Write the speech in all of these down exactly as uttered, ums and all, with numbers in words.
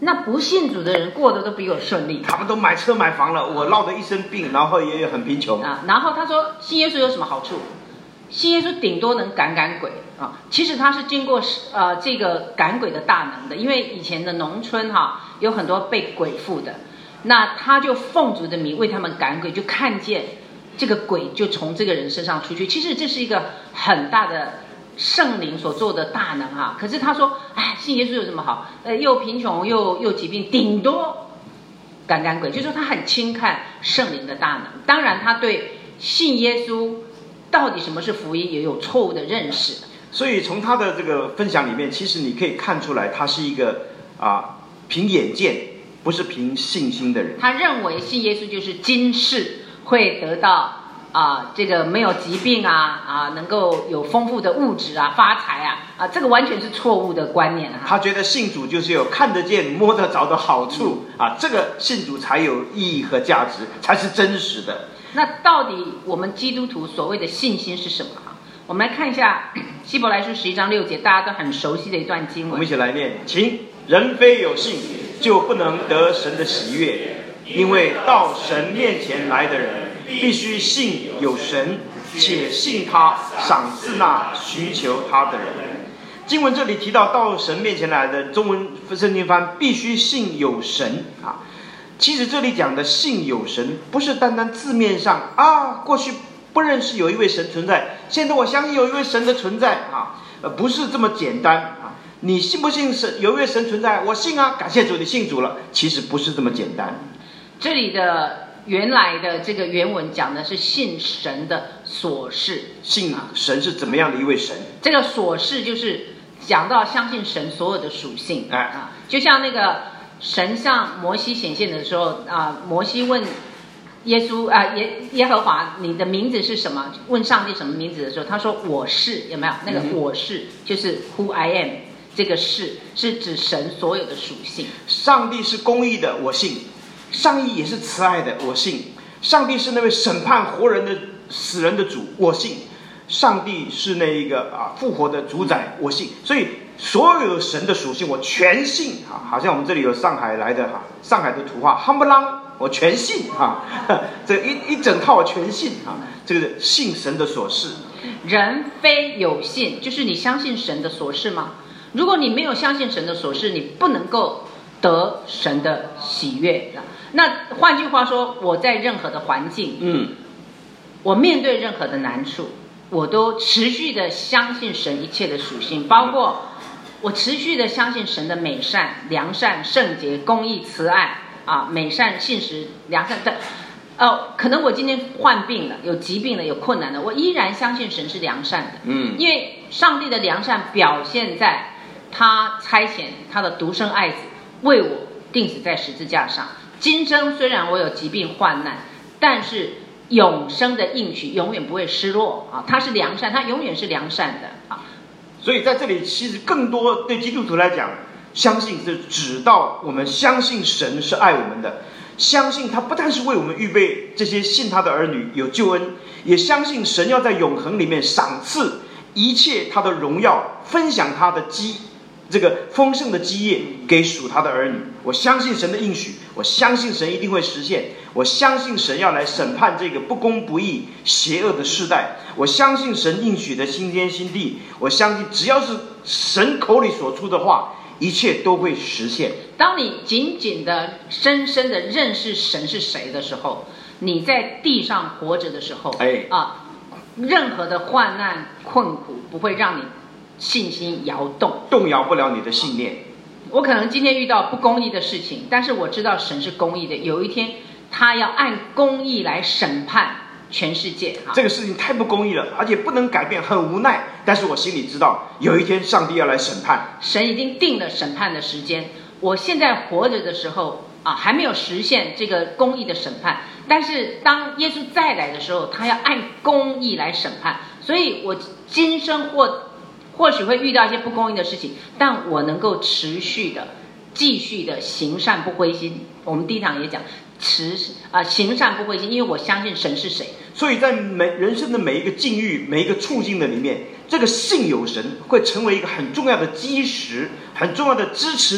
那不信主的人过得都比我顺利， 他们都买车买房了，我落得一身病，然后也很贫穷啊。然后他说，信耶稣有什么好处？信耶稣顶多能赶赶鬼啊。其实他是经过呃这个赶鬼的大能的，因为以前的农村哈、啊、有很多被鬼附的，那他就奉主的名为他们赶鬼，就看见这个鬼就从这个人身上出去。其实这是一个很大的圣灵所做的大能啊。可是他说，哎，信耶稣有什么好？呃，又贫穷又又疾病，顶多赶赶鬼，就是说他很轻看圣灵的大能。当然，他对信耶稣到底什么是福音也有错误的认识。 所以从他的这个分享里面，其实你可以看出来，他是一个啊凭眼见，不是凭信心的人。 他认为信耶稣就是今世会得到啊这个没有疾病啊啊能够有丰富的物质啊发财啊啊这个完全是错误的观念啊。 他觉得信主就是有看得见摸得着的好处、嗯、啊，这个信主才有意义和价值，才是真实的。 那到底我们基督徒所谓的信心是什么啊？我们来看一下希伯来书十一章六节，大家都很熟悉的一段经文。 我们一起来念，请。人非有信，就不能得神的喜悦，因为到神面前来的人，必须信有神，且信他赏赐那寻求他的人。经文这里提到到神面前来的，中文圣经翻必须信有神啊。其实这里讲的信有神，不是单单字面上啊，过去不认识有一位神存在，现在我相信有一位神的存在啊，呃，不是这么简单啊。你信不信神有一位神存在？我信啊，感谢主，你信主了。其实不是这么简单。 这里的原来的这个原文讲的是信神的所事， 信神是怎么样的一位神？ 这个所事就是讲到相信神所有的属性， 哎啊，就像那个神向摩西显现的时候啊，摩西问耶稣啊耶耶和华，你的名字是什么？问上帝什么名字的时候，他说我是，有没有？那个我是、嗯、就是 Who I am。这个是是指神所有的属性。 上帝是公义的，我信；上帝也是慈爱的，我信；上帝是那位审判活人的死人的主，我信；上帝是那一个啊复活的主宰，我信。所以所有神的属性我全信啊！好像我们这里有上海来的哈，上海的土话夯不啷，我全信啊！这一一整套我全信啊！这个信神的所事， 人非有信，就是你相信神的所事吗？如果你没有相信神的所事，你不能够得神的喜悦。那换句话说，我在任何的环境， 嗯， 我面对任何的难处，我都持续的相信神一切的属性，包括我持续的相信神的美善、良善、圣洁、公义、慈爱啊，美善、信实、良善的。哦，可能我今天患病了，有疾病了，有困难了，我依然相信神是良善的。 嗯， 因为上帝的良善表现在他差遣他的独生爱子为我钉死在十字架上。今生虽然我有疾病患难，但是永生的应许永远不会失落啊！他是良善，他永远是良善的啊！ 所以在这里，其实更多对基督徒来讲，相信是指到我们相信神是爱我们的，相信他不但是为我们预备这些信他的儿女有救恩，也相信神要在永恒里面赏赐一切他的荣耀，分享他的基这个丰盛的基业给属他的儿女。我相信神的应许，我相信神一定会实现，我相信神要来审判这个不公不义邪恶的世代，我相信神应许的新天新地，我相信只要是神口里所出的话，一切都会实现。 当你紧紧的深深的认识神是谁的时候，你在地上活着的时候， 哎啊，任何的患难困苦不会让你信心摇动， 动摇不了你的信念。 我可能今天遇到不公义的事情，但是我知道神是公义的，有一天他要按公义来审判全世界。 这个事情太不公义了，而且不能改变，很无奈，但是我心里知道有一天上帝要来审判， 神已经定了审判的时间。我现在活着的时候啊，还没有实现这个公义的审判，但是当耶稣再来的时候，他要按公义来审判。所以我今生或或许会遇到一些不公义的事情，但我能够持续的继续的行善不灰心。我们第一堂也讲持啊行善不灰心，因为我相信神是谁。 所以在每人生的每一个境遇、每一个处境的里面，这个信有神会成为一个很重要的基石，很重要的支持你。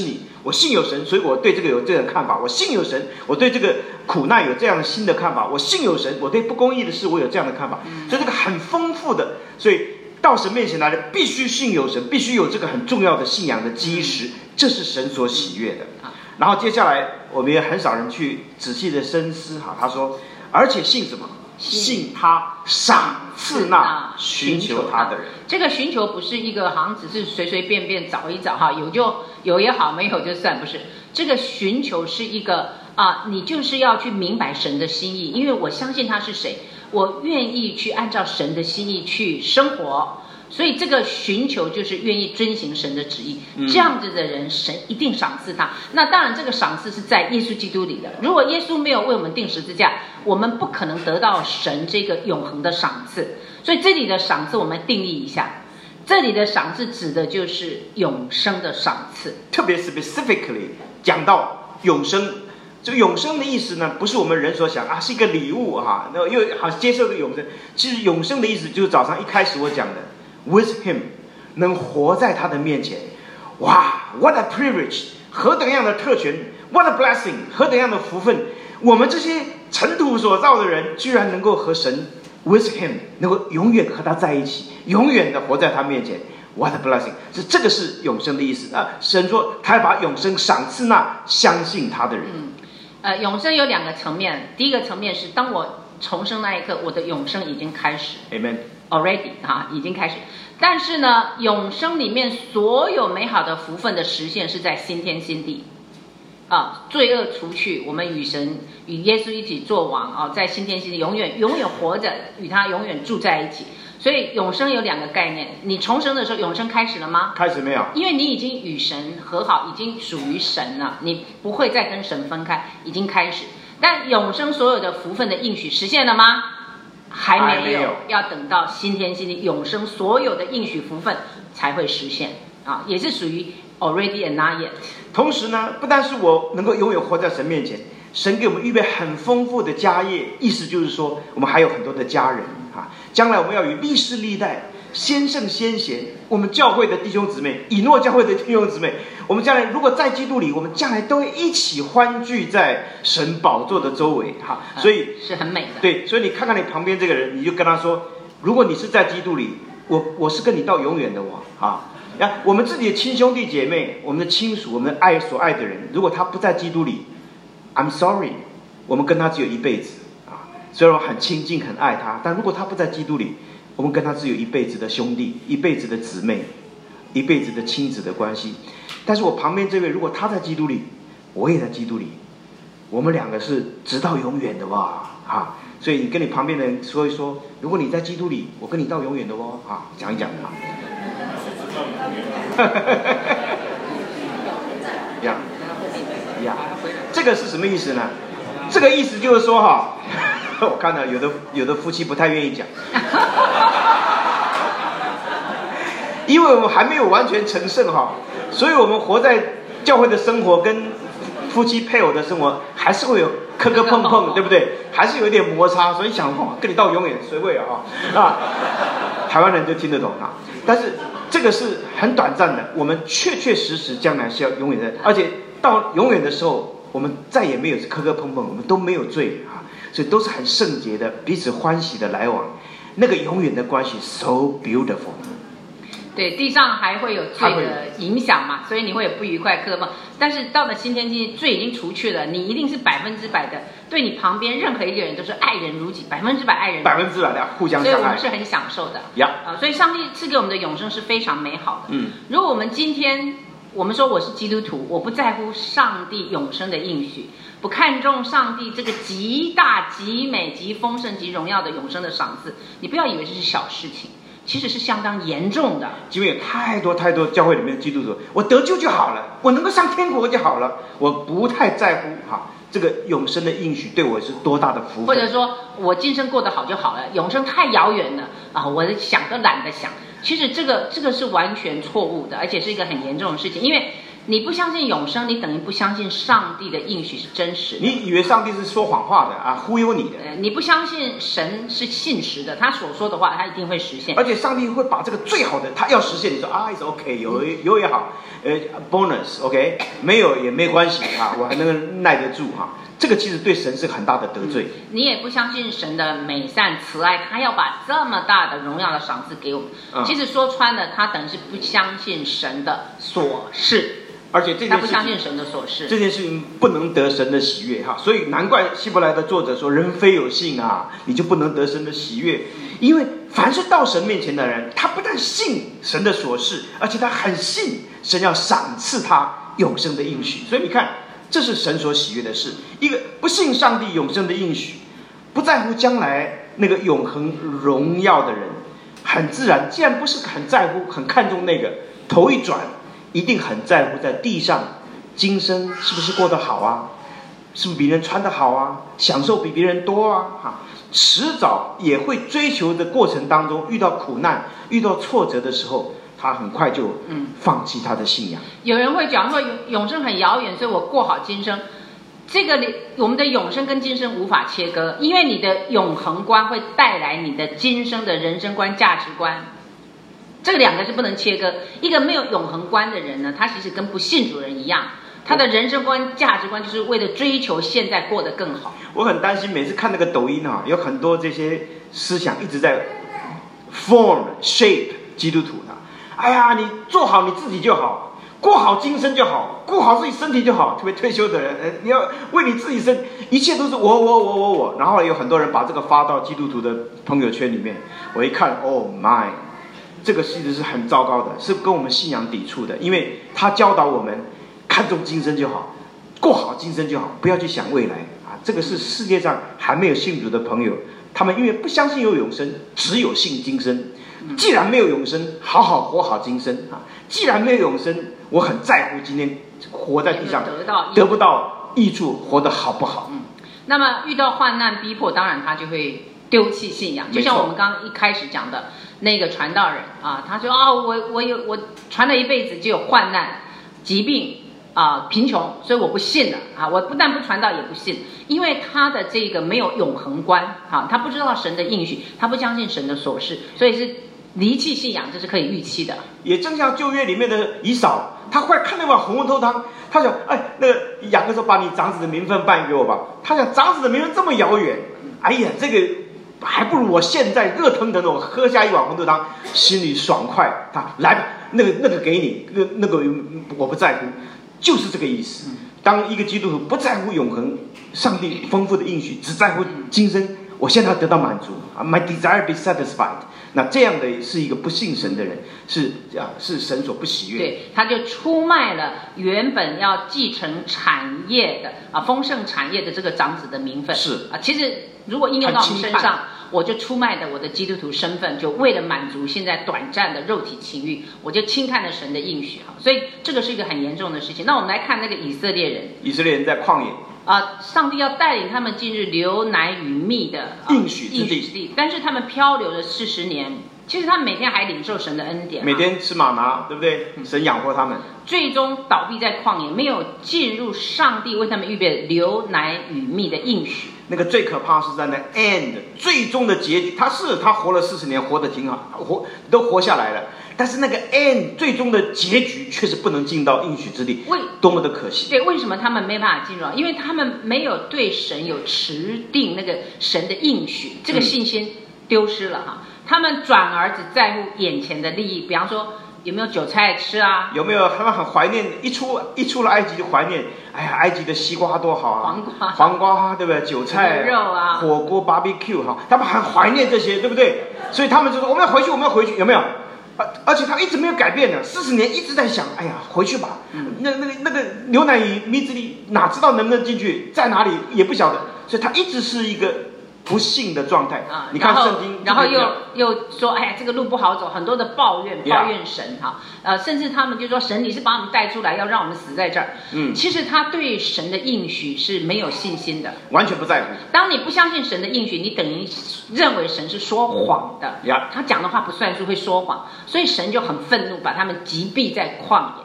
我信有神，所以我对这个有这样的看法；我信有神，我对这个苦难有这样的新的看法；我信有神，我对不公义的事我有这样的看法。所以这个很丰富的，所以到神面前来的必须信有神，必须有这个很重要的信仰的基石，这是神所喜悦的。然后接下来我们也很少人去仔细的深思哈，他说，而且信什么？信他赏赐那寻求他的人。 这个寻求不是一个好像只是随随便便找一找哈，有就有也好，没有就算，不是。这个寻求是一个啊，你就是要去明白神的心意，因为我相信他是谁，我愿意去按照神的心意去生活。所以这个寻求就是愿意遵行神的旨意，这样子的人神一定赏赐他。那当然这个赏赐是在耶稣基督里的，如果耶稣没有为我们钉十字架，我们不可能得到神这个永恒的赏赐。所以这里的赏赐我们定义一下，这里的赏赐指的就是永生的赏赐， 特别 specifically 讲到永生。这个永生的意思呢，不是我们人所想啊，是一个礼物哈，那又好接受这个永生。其实永生的意思就是早上一开始我讲的 ，with him， 能活在他的面前。哇 ，what a privilege， 何等样的特权 ，what a blessing， 何等样的福分。我们这些尘土所造的人，居然能够和神 with him， 能够永远和他在一起，永远的活在他面前。What a blessing！ 是这个是永生的意思啊。神说，他要把永生赏赐那相信他的人。 嗯呃，永生有两个层面，第一个层面是当我重生那一刻，我的永生已经开始 ，Amen，already 哈，已经开始。但是呢，永生里面所有美好的福分的实现是在新天新地，啊，罪恶除去，我们与神与耶稣一起作王啊，在新天新地永远永远活着，与他永远住在一起。所以永生有两个概念，你重生的时候，永生开始了吗？ 开始没有？ 因为你已经与神和好，已经属于神了，你不会再跟神分开，已经开始。但永生所有的福分的应许实现了吗？还没有， 还没有， 要等到新天新地，永生所有的应许福分才会实现啊，也是属于 already and not yet。 同时呢，不但是我能够永远活在神面前，神给我们预备很丰富的家业，意思就是说，我们还有很多的家人啊。将来我们要与历世历代先圣先贤，我们教会的弟兄姊妹，以诺教会的弟兄姊妹，我们将来如果在基督里，我们将来都会一起欢聚在神宝座的周围哈。所以、 嗯、是很美的。 对，所以你看看你旁边这个人，你就跟他说，如果你是在基督里，我我是跟你到永远的我啊。呀，我们自己的亲兄弟姐妹，我们的亲属，我们爱所爱的人，如果他不在基督里 ，I'm sorry， 我们跟他只有一辈子。虽然我很亲近很爱他，但如果他不在基督里，我们跟他只有一辈子的兄弟，一辈子的姊妹，一辈子的亲子的关系。但是我旁边这位，如果他在基督里，我也在基督里，我们两个是直到永远的哇啊！所以你跟你旁边的人说一说，如果你在基督里，我跟你到永远的哦啊，讲一讲啊。呀呀，这个是什么意思呢？这个意思就是说哈。我看到有的有的夫妻不太愿意讲，因为我们还没有完全成圣哈，所以我们活在教会的生活跟夫妻配偶的生活还是会有磕磕碰碰，对不对？还是有一点摩擦，所以想哦，跟你到永远谁会啊？啊，台湾人就听得懂啊。但是这个是很短暂的，我们确确实实将来是要永远的，而且到永远的时候，我们再也没有磕磕碰碰，我们都没有罪啊。所以都是很圣洁的，彼此欢喜的来往，那个永远的关系 so beautiful。 对，地上还会有罪的影响嘛，所以你会有不愉快、磕碰。但是到了新天新地，罪已经除去了，你一定是百分之百的，对你旁边任何一个人都是爱人如己，百分之百爱人如己， 百分之百的互相相爱， 所以我们是很享受的。 呀、 yeah. 啊，所以上帝赐给我们的永生是非常美好的。 嗯， 如果我们今天我们说我是基督徒，我不在乎上帝永生的应许。不看重上帝这个极大、极美、极丰盛、极荣耀的永生的赏赐，你不要以为这是小事情，其实是相当严重的。 因为有太多太多教会里面的基督徒，我得救就好了，我能够上天国就好了，我不太在乎哈这个永生的应许对我是多大的福分， 或者说我今生过得好就好了，永生太遥远了啊，我想都懒得想。其实这个这个是完全错误的，而且是一个很严重的事情，因为你不相信永生，你等于不相信上帝的应许是真实的。 你以为上帝是说谎话的啊，忽悠你的。 呃，你不相信神是信实的，他所说的话他一定会实现。 而且上帝会把这个最好的，他要实现，你说啊 ，it's OK， 有有也好，呃 ，bonus，OK， 没有也没关系啊，我还能耐得住哈、啊。这个其实对神是很大的得罪。 嗯、你也不相信神的美善慈爱，他要把这么大的荣耀的赏赐给我们。嗯、其实说穿了，他等于是不相信神的所事。 而且这件事情， 他不相信神的所事， 这件事情不能得神的喜悦哈，所以难怪希伯来的作者说：“人非有信啊，你就不能得神的喜悦。”因为凡是到神面前的人，他不但信神的所事，而且他很信神要赏赐他永生的应许。所以你看，这是神所喜悦的事。一个不信上帝永生的应许，不在乎将来那个永恒荣耀的人，很自然，既然不是很在乎、很看重那个，头一转。一定很在乎在地上今生是不是过得好啊，是不是比人穿得好啊，享受比别人多啊，哈，迟早也会追求的过程当中遇到苦难遇到挫折的时候，他很快就放弃他的信仰。 嗯、有人会讲说永生很遥远，所以我过好今生。这个我们的永生跟今生无法切割，因为你的永恒观会带来你的今生的人生观价值观，这两个是不能切割。一个没有永恒观的人呢，他其实跟不信主人一样，他的人生观价值观就是为了追求现在过得更好。 我很担心每次看那个抖音啊，有很多这些思想一直在 form shape 基督徒的。哎呀，你做好你自己就好，过好今生就好，顾好自己身体就好。特别退休的人，你要为你自己生，一切都是我我我我我。然后有很多人把这个发到基督徒的朋友圈里面，我一看 ，Oh my， 这个其实是很糟糕的，是跟我们信仰抵触的，因为他教导我们看重今生就好，过好今生就好，不要去想未来啊。这个是世界上还没有信主的朋友，他们因为不相信有永生，只有信今生。既然没有永生，好好活好今生啊！既然没有永生，我很在乎今天活在地上得不到益处，活得好不好？ 嗯，那么遇到患难逼迫，当然他就会丢弃信仰。就像我们刚刚一开始讲的那个传道人啊，他说啊、哦，我我有我传了一辈子，只有患难、疾病啊、贫穷，所以我不信了啊！我不但不传道，也不信，因为他的这个没有永恒观啊，他不知道神的应许，他不相信神的所事，所以是离弃信仰，这是可以预期的。 也正像旧约里面的以扫，他后来看那碗红红豆汤，他想，哎，那个雅各说，把你长子的名分办给我吧。他想，长子的名分这么遥远，哎呀，这个还不如我现在热腾腾的我喝下一碗红豆汤，心里爽快。他来吧，那个那个给你，那个那个我不在乎，就是这个意思。当一个基督徒不在乎永恒、上帝丰富的应许，只在乎今生，我现在要得到满足啊 ，my desire be satisfied。那这样的是一个不信神的人，是啊，是神所不喜悦。 对，他就出卖了原本要继承产业的啊丰盛产业的这个长子的名分。 是啊，其实如果应用到我们身上，我就出卖的我的基督徒身份，就为了满足现在短暂的肉体情欲，我就轻看了神的应许哈。所以这个是一个很严重的事情。那我们来看那个以色列人， 以色列人在旷野。 啊，上帝要带领他们进入流奶与蜜的、啊、 应许之地， 应许之地，但是他们漂流了四十年，其实他们每天还领受神的恩典， 每天吃玛拿，对不对？神养活他们， 最终倒闭在旷野，没有进入上帝为他们预备流奶与蜜的应许。 那个最可怕是在那 end 最终的结局，他是他活了四十年，活得挺好，活都活下来了。但是那个 end 最终的结局却是不能进到应许之地， 为多么的可惜！ 对，为什么他们没办法进入？因为他们没有对神有持定那个神的应许，这个信心丢失了哈。嗯、他们转而只在乎眼前的利益，比方说有没有韭菜吃啊？ 有没有他们很怀念一出一出了埃及就怀念，哎呀，埃及的西瓜多好啊， 黄瓜， 黄瓜对不对？韭菜、 肉啊， 火锅、barbecue 哈，他们很怀念这些，对不对？所以他们就说我们要回去，我们要回去，有没有？而而且他一直没有改变的，四十年一直在想，哎呀，回去吧。嗯、那那个那个牛奶与蜜之地，哪知道能不能进去，在哪里也不晓得，所以他一直是一个不信的状态。啊，你看圣经， 然后又又说，哎呀，这个路不好走，很多的抱怨，抱怨神哈。呃，甚至他们就说，神你是把我们带出来，要让我们死在这儿。嗯，其实他对神的应许是没有信心的， 完全不在乎。 当你不相信神的应许，你等于认为神是说谎的， 呀， 他讲的话不算数，会说谎，所以神就很愤怒，把他们击毙在旷野。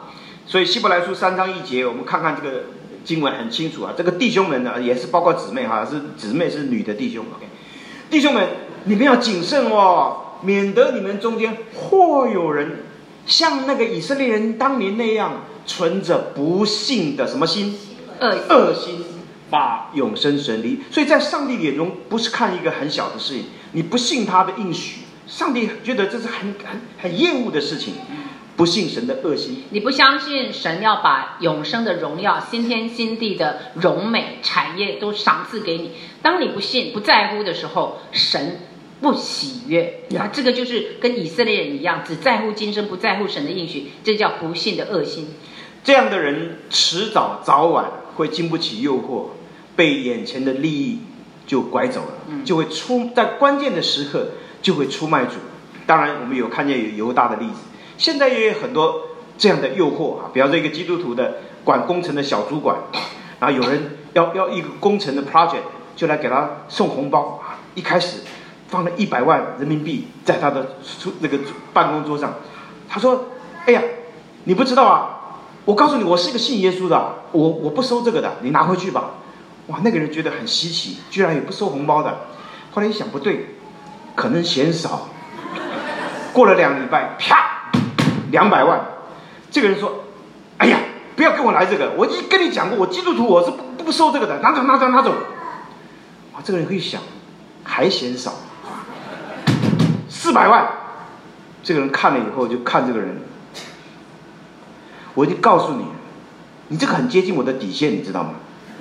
所以希伯来书三章一节，我们看看这个经文很清楚啊。这个弟兄们呢，也是包括姊妹哈，是姊妹是女的弟兄。OK， 弟兄们，你们要谨慎哦，免得你们中间或有人像那个以色列人当年那样，存着不信的什么心？ 恶恶心，把永生神离。所以在上帝眼中，不是看一个很小的事情，你不信他的应许，上帝觉得这是很很很厌恶的事情。不信神的恶心， 你不相信神要把永生的荣耀、新天新地的荣美产业都赏赐给你。当你不信、不在乎的时候，神不喜悦。啊，这个就是跟以色列人一样，只在乎今生，不在乎神的应许，这叫不信的恶心。 这样的人迟早早晚会经不起诱惑，被眼前的利益就拐走了，就会出在关键的时刻就会出卖主。当然，我们有看见有犹大的例子。现在也有很多这样的诱惑啊，比方说一个基督徒的管工程的小主管，然后有人要要一个工程的 project， 就来给他送红包啊，一开始放了一百万人民币在他的那个办公桌上，他说：“哎呀，你不知道啊，我告诉你，我是一个信耶稣的，我我不收这个的，你拿回去吧。”哇，那个人觉得很稀奇，居然也不收红包的。后来一想不对，可能嫌少。过了两礼拜，啪！两百万，这个人说：“哎呀，不要跟我来这个！我已经跟你讲过，我基督徒我是不不收这个的，拿走拿走拿走。”啊，这个人可以想，还嫌少，四百万，这个人看了以后就看这个人，我已经告诉你，你这个很接近我的底线，你知道吗？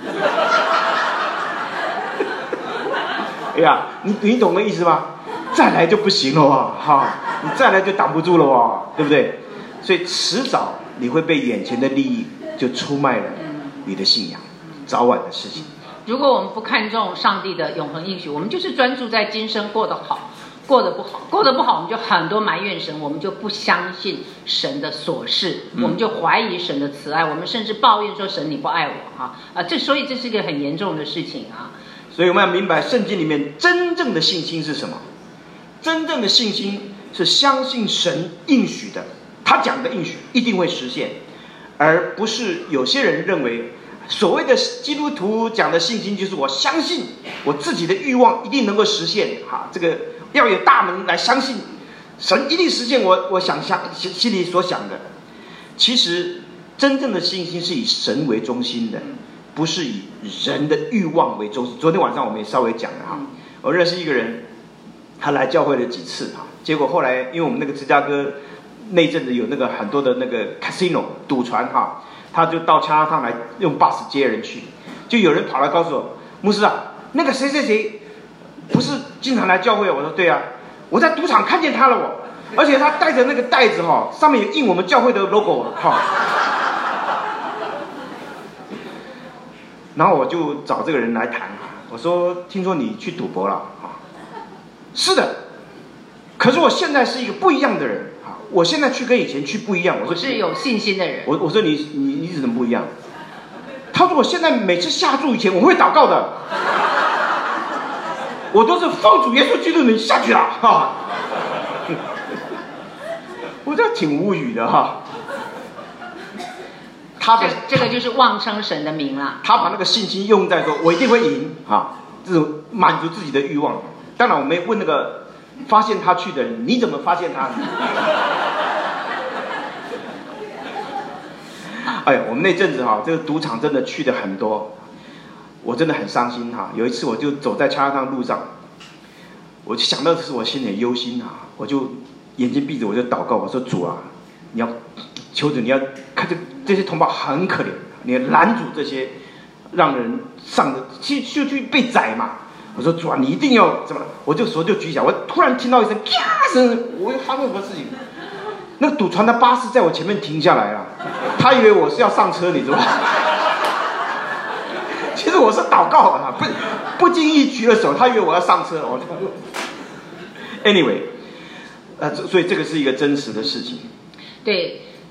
哎呀，你你懂那意思吗？再来就不行了哇，哈，你再来就挡不住了哇，对不对？所以迟早你会被眼前的利益就出卖了你的信仰，早晚的事情。 如果我们不看重上帝的永恒应许，我们就是专注在今生过得好，过得不好，过得不好，我们就很多埋怨神，我们就不相信神的所事，嗯、我们就怀疑神的慈爱，我们甚至抱怨说神你不爱我啊啊！这所以这是一个很严重的事情啊。 所以我们要明白圣经里面真正的信心是什么？真正的信心是相信神应许的，他讲的应许一定会实现，而不是有些人认为所谓的基督徒讲的信心就是我相信我自己的欲望一定能够实现，哈，这个要有大门来相信神一定实现我我想象心里所想的。其实真正的信心是以神为中心的，不是以人的欲望为中心。昨天晚上我们也稍微讲了哈，我认识一个人。他来教会了几次啊？结果后来，因为我们那个芝加哥那阵子有那个很多的那个 casino 赌船哈，他就到加拿大来用 bus 接人去，就有人跑来告诉我，牧师啊，那个谁谁谁不是经常来教会？我说对啊，我在赌场看见他了我，而且他带着那个袋子哈，上面有印我们教会的 logo 哈。然后我就找这个人来谈，我说听说你去赌博了啊？是的，可是我现在是一个不一样的人啊！我现在去跟以前去不一样。我说是有信心的人。 我我说你你你怎么不一样？他说我现在每次下注以前我会祷告的，我都是奉主耶稣基督名下去了哈。我这挺无语的哈。他的这这个就是妄称神的名啦。 他把那个信心用在说我一定会赢啊，这种满足自己的欲望。当然我没问那个发现他去的人，你怎么发现他？哎呀，我们那阵子哈，这个赌场真的去的很多，我真的很伤心哈。有一次我就走在加拿大路上，我就想到的是我心里很忧心啊，我就眼睛闭着我就祷告，我说主啊，你要求主你要看这这些同胞很可怜，你要拦阻这些让人上的去就去被宰嘛。我说主啊，你一定要怎么？我就手就举起来，我突然听到一声啪声，我又发生什么事情？那个赌船的巴士在我前面停下来了，他以为我是要上车，你知道吗？其实我是祷告啊，不不经意举了手，他以为我要上车。我 anyway， 呃，所以这个是一个真实的事情。 对，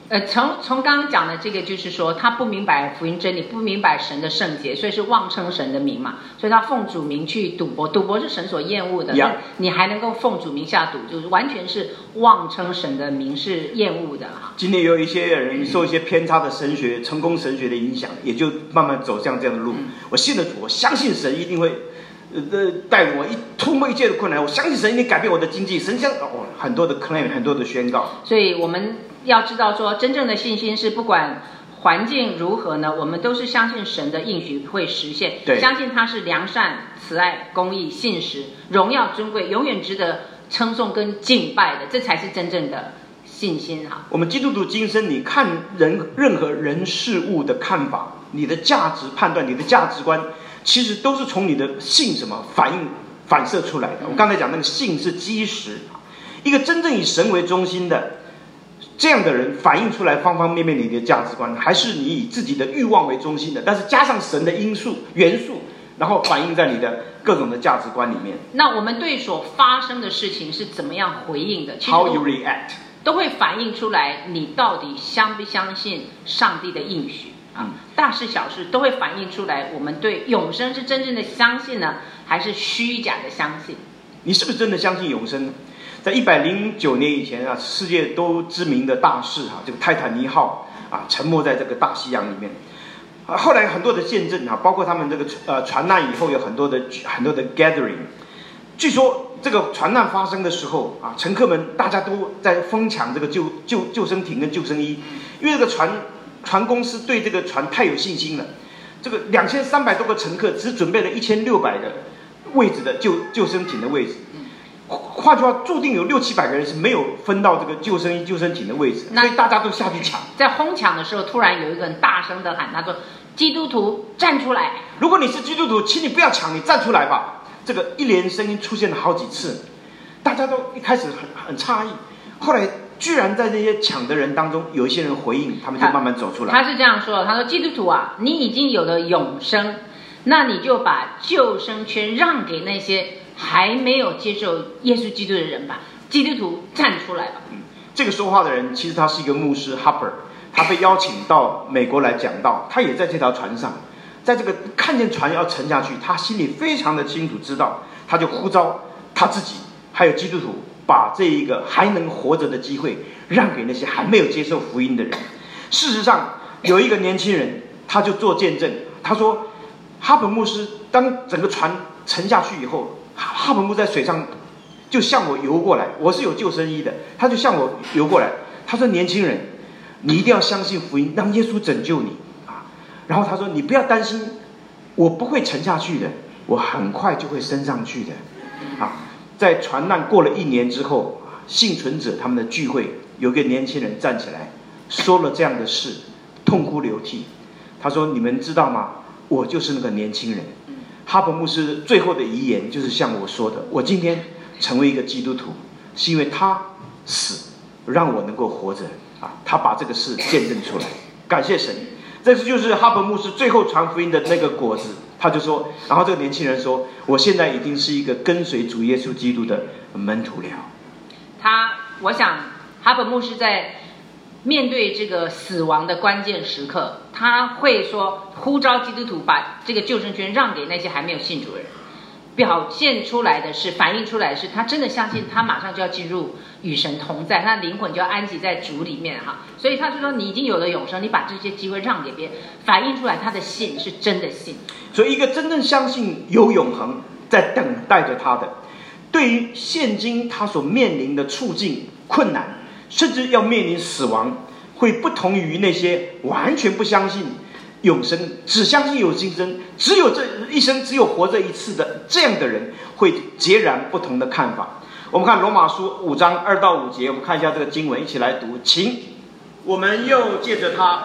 呃，从从刚刚讲的这个，就是说他不明白福音真理，不明白神的圣洁，所以是妄称神的名嘛，所以他奉主名去赌博，赌博是神所厌恶的， Yeah. 你还能够奉主名下赌，就是完全是妄称神的名，是厌恶的哈。 今天有一些人受一些偏差的神学、成功神学的影响，也就慢慢走向这样的路。嗯、我信了主，我相信神一定会呃带领我一突破一切的困难，我相信神一定改变我的经济，神将哦很多的 claim， 很多的宣告。 所以我们要知道说，真正的信心是不管环境如何呢，我们都是相信神的应许会实现，相信他是良善、慈爱、公义、信实、荣耀、尊贵，永远值得称颂跟敬拜的，这才是真正的信心哈。 我们基督徒今生，你看人任何人事物的看法，你的价值判断，你的价值观，其实都是从你的信什么反应反射出来的。我刚才讲那个信是基石，一个真正以神为中心的这样的人，反映出来方方面面你的价值观，还是你以自己的欲望为中心的，但是加上神的因素元素，然后反映在你的各种的价值观里面。 那我们对所发生的事情是怎么样回应的？其实 How you react 都会反映出来你到底相不相信上帝的应许啊，大事小事都会反映出来我们对永生是真正的相信呢，还是虚假的相信？ 你是不是真的相信永生呢？在一百零九年以前啊，世界都知名的大事啊，这个泰坦尼克号啊沉没在这个大西洋里面。啊，后来很多的见证啊，包括他们这个呃船难以后有很多的很多的 gathering。据说这个船难发生的时候啊，乘客们大家都在疯抢这个救救救生艇跟救生衣，因为这个船船公司对这个船太有信心了。这个两千三百多个乘客只准备了一千六百个位置的救救生艇的位置。换句话，注定有六七百个人是没有分到这个救生衣、救生艇的位置，所以大家都下去抢。 在哄抢的时候，突然有一个人大声的喊：“他说，基督徒站出来！ 如果你是基督徒，请你不要抢，你站出来吧。”这个一连声音出现了好几次，大家都一开始很很诧异，后来居然在这些抢的人当中，有一些人回应，他们就慢慢走出来。 他, 他是这样说：“他说，基督徒啊，你已经有了永生，那你就把救生圈让给那些还没有接受耶稣基督的人吧，基督徒站出来吧。” 嗯，这个说话的人其实他是一个牧师 Harper， 他被邀请到美国来讲道，他也在这条船上，在这个看见船要沉下去，他心里非常的清楚知道，他就呼召他自己还有基督徒，把这一个还能活着的机会让给那些还没有接受福音的人。事实上，有一个年轻人，他就做见证，他说，哈本牧师当整个船沉下去以后，哈本牧在水上就向我游过来，我是有救生衣的，他就向我游过来，他说，年轻人，你一定要相信福音，让耶稣拯救你啊！然后他说，你不要担心，我不会沉下去的，我很快就会升上去的啊！在船难过了一年之后，幸存者他们的聚会，有个年轻人站起来说了这样的事，痛哭流涕。他说，你们知道吗？我就是那个年轻人。哈本牧师最后的遗言就是像我说的，我今天成为一个基督徒，是因为他死让我能够活着啊！他把这个事见证出来，感谢神。这就是哈本牧师最后传福音的那个果子。他就说，然后这个年轻人说，我现在已经是一个跟随主耶稣基督的门徒了。 他，我想哈本牧师在面对这个死亡的关键时刻，他会说呼召基督徒把这个救生圈让给那些还没有信主的人，表现出来的是反映出来的是他真的相信他马上就要进入与神同在，他的灵魂就要安息在主里面哈。所以他就说，你已经有了永生，你把这些机会让给别人，反映出来他的信是真的信。 所以一个真正相信有永恒在等待着他的，对于现今他所面临的处境困难，甚至要面临死亡，会不同于那些完全不相信永生，只相信有今生，只有这一生只有活这一次的这样的人，会截然不同的看法。我们看罗马书五章二到五节，我们看一下这个经文，一起来读。请，我们又借着他，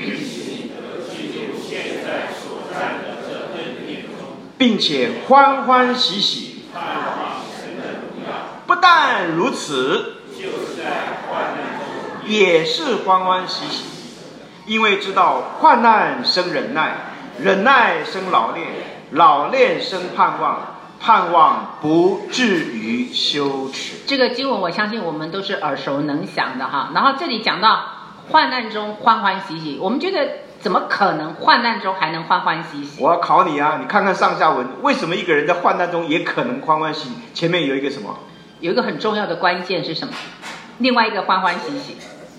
并且欢欢喜喜，不但如此，也是欢欢喜喜，因为知道患难生忍耐，忍耐生老练，老练生盼望，盼望不至于羞耻。 这个经文我相信我们都是耳熟能详的哈。然后这里讲到患难中欢欢喜喜。我们觉得怎么可能患难中还能欢欢喜喜？ 我要考你啊！你看看上下文，为什么一个人在患难中也可能欢欢喜喜？前面有一个什么？ 有一个很重要的关键是什么？另外一个欢欢喜喜。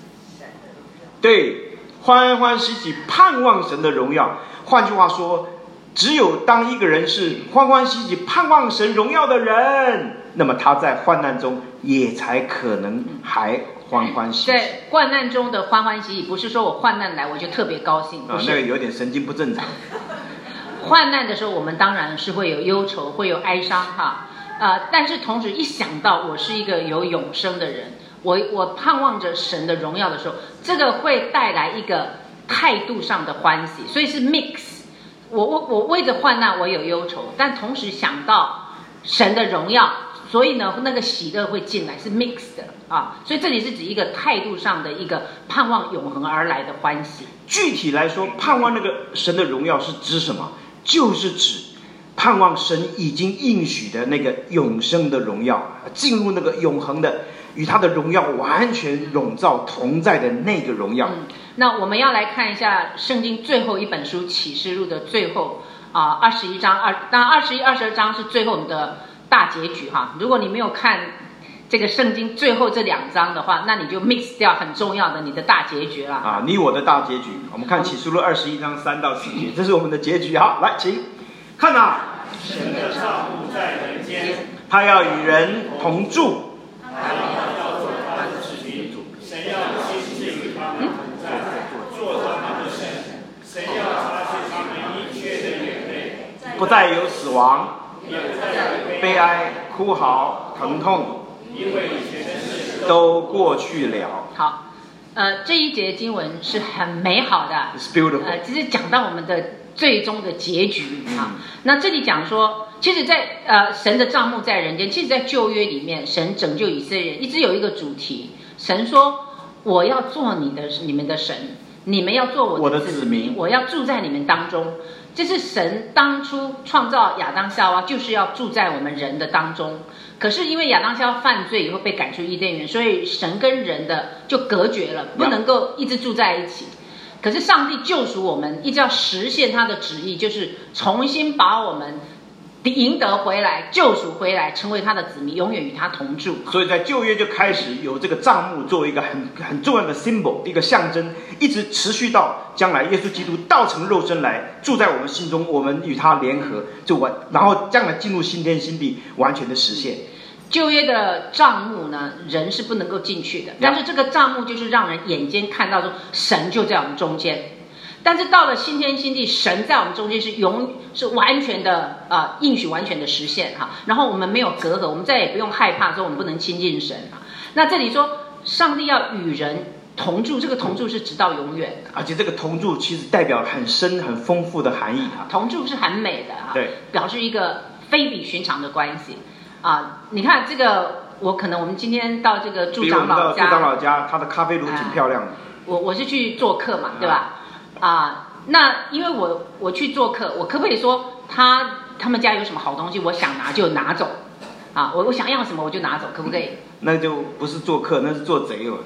对，欢欢喜喜，盼望神的荣耀。换句话说，只有当一个人是欢欢喜喜盼望神荣耀的人，那么他在患难中也才可能还欢欢喜喜。 在患难中的欢欢喜喜，不是说我患难来我就特别高兴， 啊，那个有点神经不正常。 患难的时候，我们当然是会有忧愁，会有哀伤哈，呃，但是同时一想到我是一个有永生的人，我我盼望着神的荣耀的时候，这个会带来一个态度上的欢喜，所以是 mix。我我我为着患难我有忧愁，但同时想到神的荣耀，所以呢那个喜乐会进来，是 mix 的啊。所以这里是指一个态度上的一个盼望永恒而来的欢喜。 具体来说，盼望那个神的荣耀是指什么？就是指盼望神已经应许的那个永生的荣耀，进入那个永恒的与他的荣耀完全笼罩同在的那个荣耀。 嗯，那我们要来看一下圣经最后一本书启示录的最后啊二十一章，二当然二十一、二十二章是最后的大结局哈。如果你没有看这个圣经最后这两章的话，那你就 mix 掉很重要的你的大结局了啊，你我的大结局。我们看启示录二十一章三到四节，这是我们的结局。好，来，请看啊， 神的帐幕在人间， 他要与人同住， 他要做他的子民，神要亲自与他们同在，做他们的神，神要擦去他们一切的眼泪， 不再有死亡、 也不再有悲哀、哭嚎、疼痛， 因为以前的事都过去了。 好，呃，这一节经文是很美好的 It's beautiful。 呃，其实讲到我们的最终的结局啊。那这里讲说，其实在，呃神的帐幕在人间，其实在旧约里面，神拯救以色列人一直有一个主题，神说我要做你的你们的神，你们要做我的子民，我要住在你们当中。这是神当初创造亚当夏娃，就是要住在我们人的当中。可是因为亚当夏娃犯罪以后被赶出伊甸园，所以神跟人的就隔绝了，不能够一直住在一起。可是上帝救赎我们，一直要实现他的旨意，就是重新把我们赢得回来，救赎回来，成为他的子民，永远与他同住。 所以在旧约就开始有这个帐幕作为一个很很重要的 symbol， 一个象征，一直持续到将来耶稣基督道成肉身来住在我们心中，我们与他联合，就完，然后将来进入新天新地，完全的实现。 旧约的帐幕呢，人是不能够进去的，但是这个帐幕就是让人眼睛看到说神就在我们中间。但是到了新天新地，神在我们中间是永是完全的呃应许完全的实现哈，然后我们没有隔阂，我们再也不用害怕说我们不能亲近神啊。那这里说上帝要与人同住，这个同住是直到永远的， 而且这个同住其实代表很深很丰富的含义啊。 同住是很美的啊， 对， 表示一个非比寻常的关系啊。你看这个，我可能我们今天到这个驻长老家， 驻长老家他的咖啡炉挺漂亮的。啊、 我我是去做客嘛，对吧？啊，那因为我我去做客，我可不可以说他他们家有什么好东西，我想拿就拿走啊？我我想要什么我就拿走，可不可以？ 那就不是做客，那是做贼了。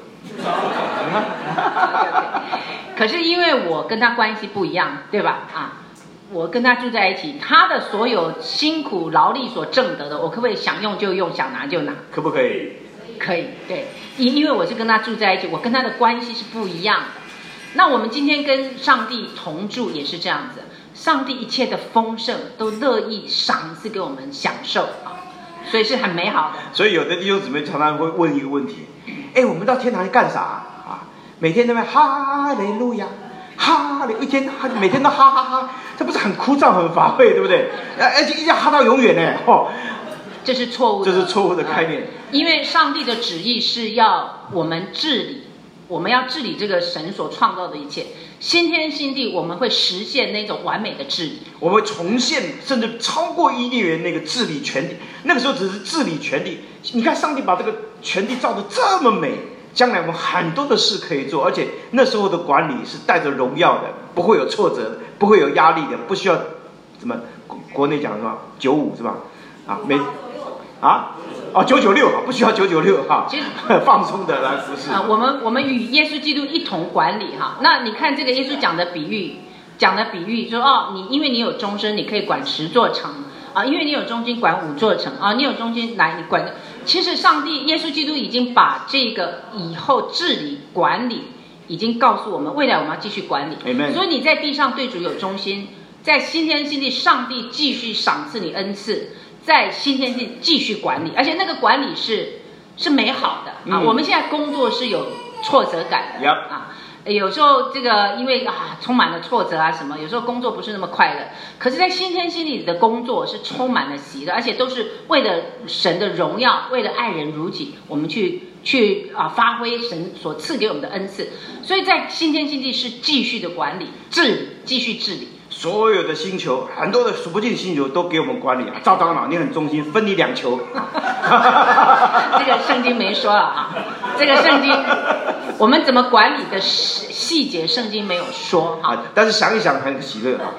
可是因为我跟他关系不一样，对吧？啊，我跟他住在一起，他的所有辛苦劳力所挣得的，我可不可以想用就用，想拿就拿？ 可不可以？ 可以，对，因因为我是跟他住在一起，我跟他的关系是不一样的。那我们今天跟上帝同住也是这样子，上帝一切的丰盛都乐意赏赐给我们享受啊，所以是很美好的。 所以有的弟兄姊妹常常会问一个问题：哎，我们到天堂去干啥啊？每天在那边哈利路亚，哈利，一天哈，每天都哈哈哈，这不是很枯燥、很乏味，对不对？而且一定要哈到永远呢，哦。 这是错误的， 这是错误的概念。 呃、因为上帝的旨意是要我们治理。我们要治理这个神所创造的一切，新天新地，我们会实现那种完美的治理， 我们会重现甚至超过伊甸园那个治理权力。那个时候只是治理权力，你看上帝把这个权力造得这么美，将来我们很多的事可以做，而且那时候的管理是带着荣耀的，不会有挫折的，不会有压力的，不需要什么国内讲什么九五是吧？啊，每啊，哦，九九六不需要九九六哈， 其实放松的来服侍。 啊、呃，我们我们与耶稣基督一同管理哈。那你看这个耶稣讲的比喻，讲的比喻说哦，你因为你有终身，你可以管十座城啊，因为你有忠心管五座城啊，你有忠心来你管。其实上帝耶稣基督已经把这个以后治理管理已经告诉我们，未来我们要继续管理。 Amen。 所以你在地上对主有忠心，在新天新地，上帝继续赏赐你恩赐。在新天地继续管理，而且那个管理是是美好的啊、嗯！我们现在工作是有挫折感的、 yep. 啊，有时候这个因为啊充满了挫折啊什么，有时候工作不是那么快乐。可是，在新天新地的工作是充满了喜乐，而且都是为了神的荣耀，为了爱人如己，我们去去啊发挥神所赐给我们的恩赐。所以在新天新地是继续的管理、治理，继续治理。 所有的星球，很多的数不尽的星球都给我们管理啊！赵长老，你很忠心，分你两球。 这个圣经没说了啊，这个圣经我们怎么管理的细节，圣经没有说哈、啊。 但是想一想很喜乐啊。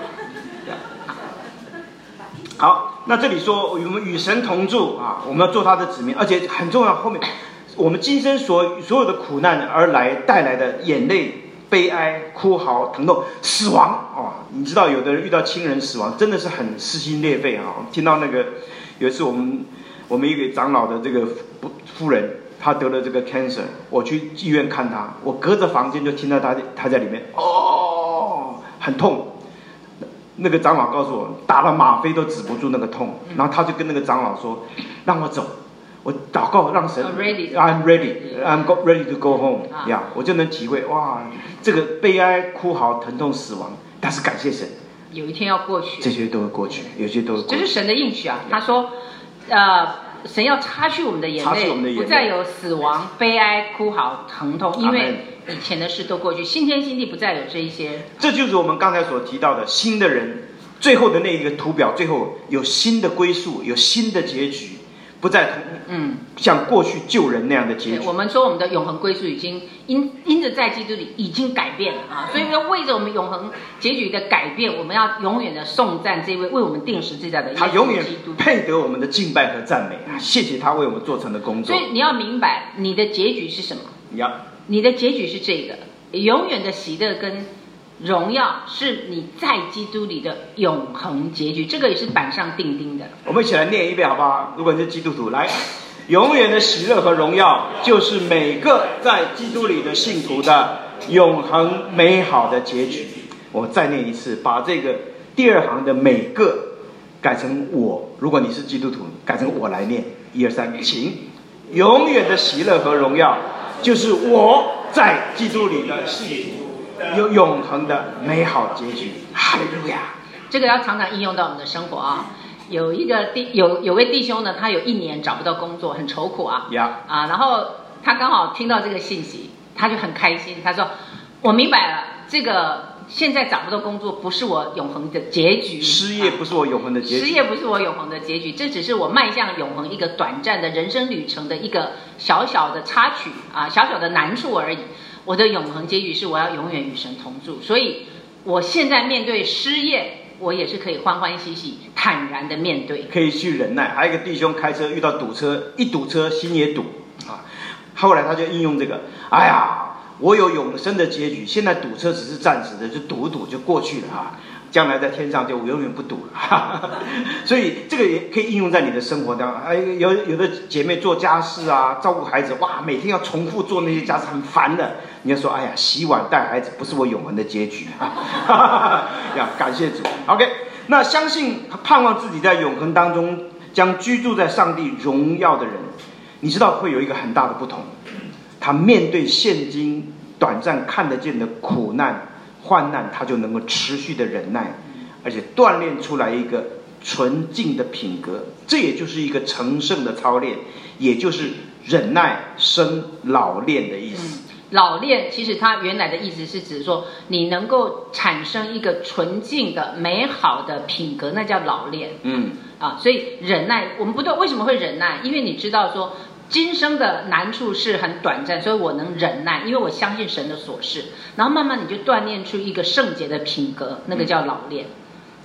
好，那这里说我们与神同住啊，我们要做他的子民，而且很重要，后面我们今生所所有的苦难而来带来的眼泪。悲哀、哭嚎、疼痛、死亡哦，你知道，有的人遇到亲人死亡，真的是很撕心裂肺啊！听到那个有一次，我们我们一个长老的这个夫人，她得了这个 cancer， 我去医院看她，我隔着房间就听到她她在里面哦，很痛。那个长老告诉我，打了吗啡都止不住那个痛，然后他就跟那个长老说：“让我走。”我祷告让神 I'm ready, I'm ready, I'm ready to go home 呀、yeah, ，我就能体会哇，这个悲哀、哭嚎、疼痛、死亡，但是感谢神， 有一天要过去， 这些都会过去，有些都会过去。 这是神的应许啊！他说，呃，神要擦去我们的眼泪， 眼泪不再有死亡、悲哀、哭嚎、疼痛，因为以前的事都过去，新天新地不再有这一些。 这就是我们刚才所提到的新的人，最后的那一个图表，最后有新的归宿，有新的结局。不再同嗯像过去救人那样的结局。 我们说我们的永恒归宿已经因因着在基督里已经改变了啊，所以要为着我们永恒结局的改变，我们要永远的颂赞这位为我们定十字架的耶稣基督。 他永远配得我们的敬拜和赞美啊！谢谢他为我们做成的工作。 所以你要明白你的结局是什么？ 呀， 你的结局是这个永远的喜乐跟荣耀，是你在基督里的永恒结局，这个也是板上钉钉的。 我们一起来念一遍好不好？如果你是基督徒，来，永远的喜乐和荣耀，就是每个在基督里的信徒的永恒美好的结局。我再念一次，把这个第二行的每个改成我。如果你是基督徒，改成我来念，一二三，请。永远的喜乐和荣耀，就是我在基督里的信徒。有永恒的美好结局，哈利路亚！ 这个要常常应用到我们的生活啊。有一个弟有有位弟兄呢，他有一年找不到工作，很愁苦啊。 呀、 yeah. 啊，然后他刚好听到这个信息，他就很开心。他说：“我明白了，这个现在找不到工作不是我永恒的结局， 失业不是我永恒的结局， 失业不是我永恒的结局，这只是我迈向永恒一个短暂的人生旅程的一个小小的插曲啊，小小的难处而已。”我的永恒结局是我要永远与神同住，所以我现在面对失业，我也是可以欢欢喜喜、坦然的面对， 可以去忍耐。还有一个弟兄开车遇到堵车，一堵车心也堵啊。后来他就应用这个，哎呀，我有永生的结局，现在堵车只是暂时的，就堵堵就过去了啊。将来在天上就永远不堵了，哈哈，所以这个也可以应用在你的生活当中。哎，有有的姐妹做家事啊，照顾孩子，哇，每天要重复做那些家事，很烦的。你要说，哎呀，洗碗带孩子不是我永恒的结局啊！要感谢主。OK， 那相信盼望自己在永恒当中将居住在上帝荣耀的人，你知道会有一个很大的不同。他面对现今短暂看得见的苦难。患难，他就能够持续的忍耐，而且锻炼出来一个纯净的品格，这也就是一个成圣的操练，也就是忍耐生老练的意思。 嗯、老练其实它原来的意思是指说，你能够产生一个纯净的、美好的品格，那叫老练。 嗯啊，所以忍耐，我们不对，为什么会忍耐？因为你知道说。今生的难处是很短暂，所以我能忍耐，因为我相信神的所事。然后慢慢你就锻炼出一个圣洁的品格，那个叫老练。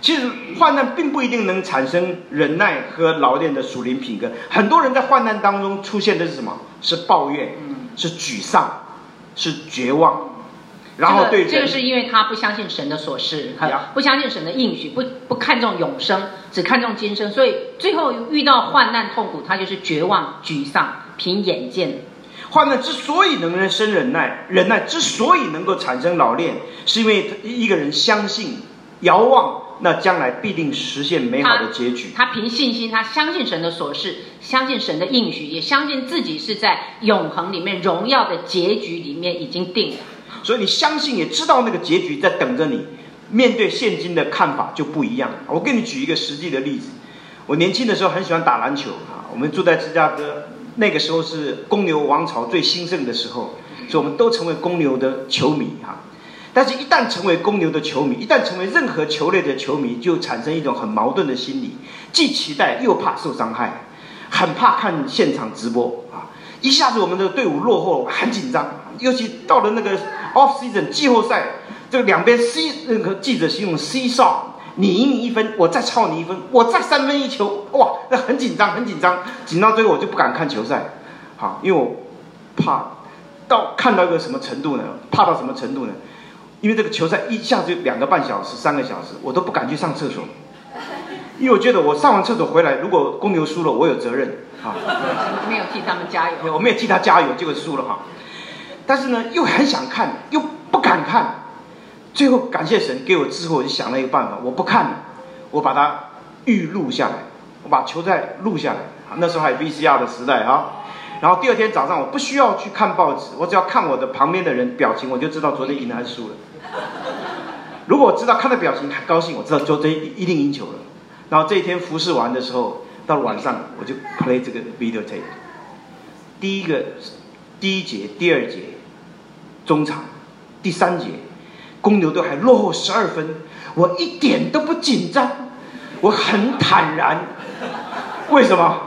其实患难并不一定能产生忍耐和老练的属灵品格。很多人在患难当中出现的是什么？是抱怨，是沮丧，是绝望。然后对、 这个、这个是因为他不相信神的所示，不相信神的应许，不不看重永生，只看重今生，所以最后遇到患难痛苦，他就是绝望、沮丧，凭眼见。 患难之所以能生忍耐，忍耐之所以能够产生老练，是因为一个人相信、遥望，那将来必定实现美好的结局。 他, 他凭信心，他相信神的所示，相信神的应许，也相信自己是在永恒里面荣耀的结局里面已经定了。 所以你相信，也知道那个结局在等着你。面对现今的看法就不一样。我给你举一个实际的例子。我年轻的时候很喜欢打篮球啊，我们住在芝加哥，那个时候是公牛王朝最兴盛的时候，所以我们都成为公牛的球迷哈。但是，一旦成为公牛的球迷，一旦成为任何球类的球迷，就产生一种很矛盾的心理，既期待又怕受伤害，很怕看现场直播啊。一下子我们的队伍落后，很紧张，尤其到了那个 off season 季后赛，这个两边 C 那个记者形容 C saw， 你赢你一分，我再超你一分，我再三分一球，哇，那很紧张，很紧张，紧张最后我就不敢看球赛，好，因为我怕到看到一个什么程度呢？怕到什么程度呢？因为这个球赛一下子就两个半小时、三个小时，我都不敢去上厕所，因为我觉得我上完厕所回来，如果公牛输了，我有责任啊。 没有替他们加油， 我没有替他加油，结果输了哈。但是呢，又很想看，又不敢看。最后感谢神给我智慧，我就想了一个办法，我不看了，我把它预录下来，我把球赛录下来。那时候还有 V C R 的时代哈。然后第二天早上，我不需要去看报纸，我只要看我的旁边的人表情，我就知道昨天赢了还是输了。如果我知道看到表情很高兴，我知道昨天一定赢球了。然后这一天服侍完的时候，到了晚上我就 play 这个 video tape。第一个、第一节、第二节、中场、第三节，公牛队还落后十二分，我一点都不紧张，我很坦然。为什么？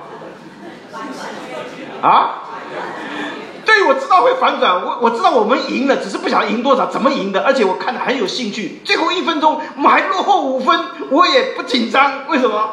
啊？对，我知道会反转，我我知道我们赢了，只是不晓得赢多少，怎么赢的，而且我看得很有兴趣。最后一分钟我们还落后五分，我也不紧张，为什么？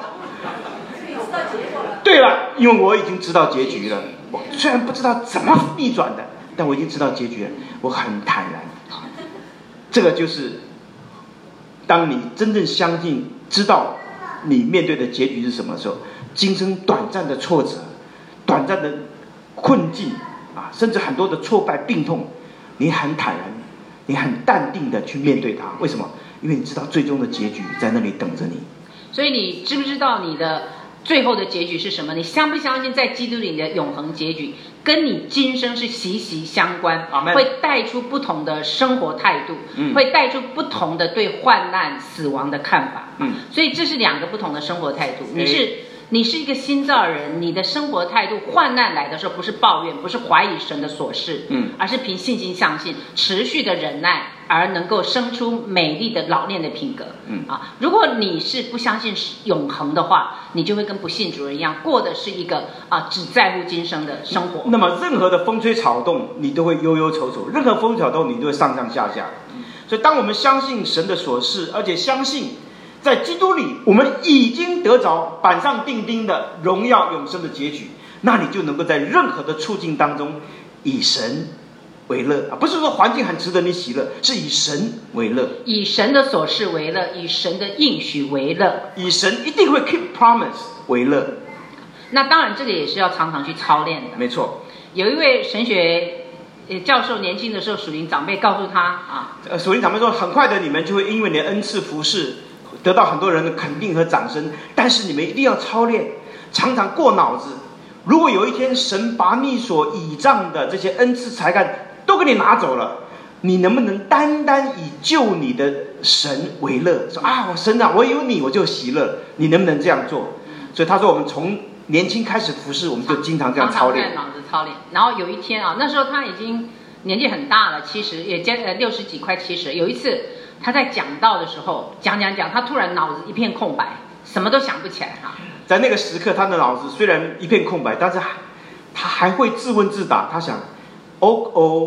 对了，因为我已经知道结局了。我虽然不知道怎么逆转的，但我已经知道结局了，我很坦然。这个就是当你真正相信、知道你面对的结局是什么时候，今生短暂的挫折、短暂的困境啊，甚至很多的挫败、病痛，你很坦然，你很淡定的去面对它。为什么？因为你知道最终的结局在那里等着你。 所以你知不知道你的最后的结局是什么？你相不相信在基督里的永恒结局跟你今生是息息相关，会带出不同的生活态度，嗯、会带出不同的对患难、死亡的看法。嗯，所以这是两个不同的生活态度。你是。你是一个新造人，你的生活态度，患难来的时候不是抱怨，不是怀疑神的所示，嗯，而是凭信心相信，持续的忍耐，而能够生出美丽的老练的品格，嗯啊。如果你是不相信永恒的话，你就会跟不信主人一样，过的是一个啊只在乎今生的生活。 那么任何的风吹草动，你都会忧忧愁愁；任何风吹草动，你都会上上下下。所以，当我们相信神的所示，而且相信。在基督里，我们已经得着板上钉钉的荣耀永生的结局，那你就能够在任何的处境当中以神为乐啊！不是说环境很值得你喜乐，是以神为乐， 以神的所示为乐，以神的应许为乐， 以神一定会 keep promise 为乐。 那当然，这个也是要常常去操练的。 没错， 有一位神学教授年轻的时候，属灵长辈告诉他啊， 呃，属灵长辈说，很快的你们就会因为你的恩赐服事。得到很多人的肯定和掌声，但是你们一定要操练，常常过脑子。如果有一天神把你所倚仗的这些恩赐才干都给你拿走了，你能不能单单以救你的神为乐？说啊，我神啊，我有你我就喜乐。你能不能这样做？所以他说，我们从年轻开始服侍，我们就经常这样操练， 常常在脑子操练。然后有一天啊，那时候他已经年纪很大了，七十也接呃六十几快七十。有一次。他在讲道的时候讲讲讲，他突然脑子一片空白，什么都想不起来哈。 在那个时刻，他的脑子虽然一片空白，但是他还会自问自答。他想，哦哦，